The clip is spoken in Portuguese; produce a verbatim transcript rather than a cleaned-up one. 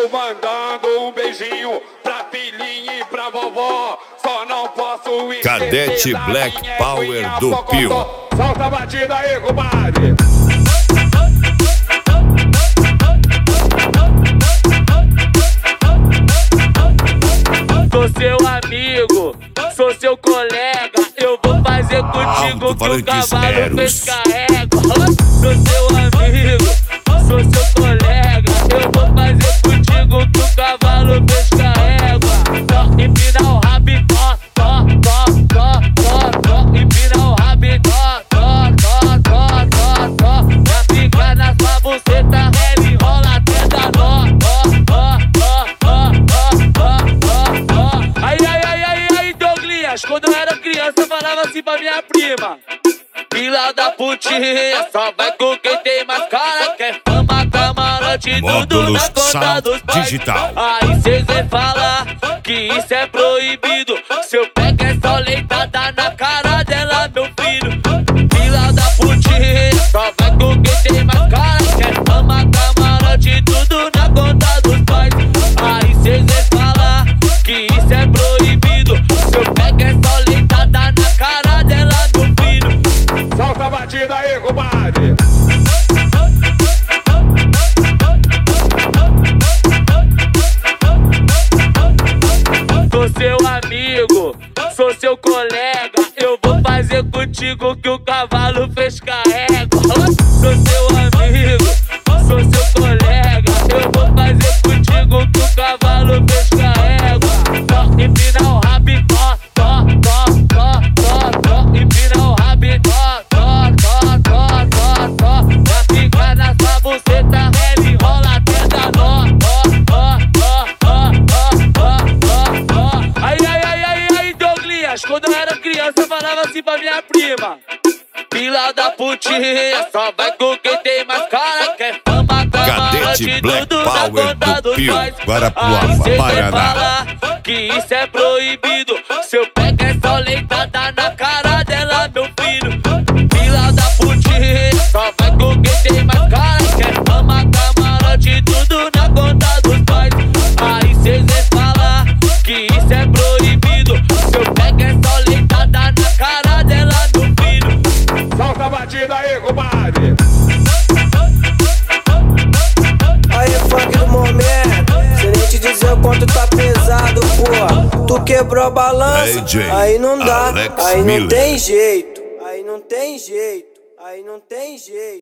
Tô mandando um beijinho pra filhinha e pra vovó. Só não posso esquecer Cadete da Black minha Power Queen, do Pocotó. Pio. Solta a batida aí, compadre. Sou seu amigo, sou seu colega. Eu vou fazer contigo que o cavalo fez carrega. Sou seu amigo, sou seu colega. Eu vou fazer contigo que o cavalo fez carrega. Tó, empina o rabo, tó, tó, tó, tó, tó, tó. Empina o rabo, tó, tó, tó, tó, tó, tó. Já fica na sua buceta, ela enrola até dar nó. Ó, ó, ó, ó, ó, ó, ó. Ai, ai, ai, ai, ai, Douglas, quando eu era criança eu falava assim pra minha prima: fila da putinha, só vai com quem tem mais cara. Quer fama, camarote, tudo na conta dos pais. Digital. Aí cês vem falar que isso é proibido. Seu pega é só leitada na cara dela, meu filho. Fila da putinha, só vai com quem tem mais cara. Quer fama, camarote, tudo na conta dos pais. Aí cês vem falar que isso é proibido. Seu pega é só leitada na cara dela, meu filho. Solta a batida aí, compadre. Sou seu amigo, sou seu colega. Eu vou fazer contigo que o cavalo fez carrega. Sou seu amigo, sou seu colega. Eu vou fazer contigo que o cavalo fez carrega. Tó, empina o rabo, tó, tó, tó, tó, tó, tó. Empina o rabo, tó, tó, tó, tó, tó, tó. Já fica na sua buceta, ela enrola até dar nó. Ó, ó, ó, ó, ó, ó, ó. Ai, ai, ai, ai, ai, Douglas, quando eu era criança eu falava assim pra minha prima: fila da putinha, só vai com quem tem mais cara. Quer fama, Cadete camarote, Black tudo na Power conta do dos Pio, pais. Guarapuava, Aí cês vem Paraná. falar que isso é proibido. Seu pega é só leitada na cara dela, meu filho. Fila da putinha, só vai com quem tem mais cara. Quer fama, camarote, tudo na conta dos pais. Aí cês vem falar que isso é proibido. Seu pega é só leitada na cara dela, meu filho. Solta a batida aí, compadre. Aí, funk do momento, sem nem te dizer o quanto tá pesado, pô. Tu quebrou a balança, D J aí não dá, Alex aí não Miller. tem jeito, aí não tem jeito, aí não tem jeito.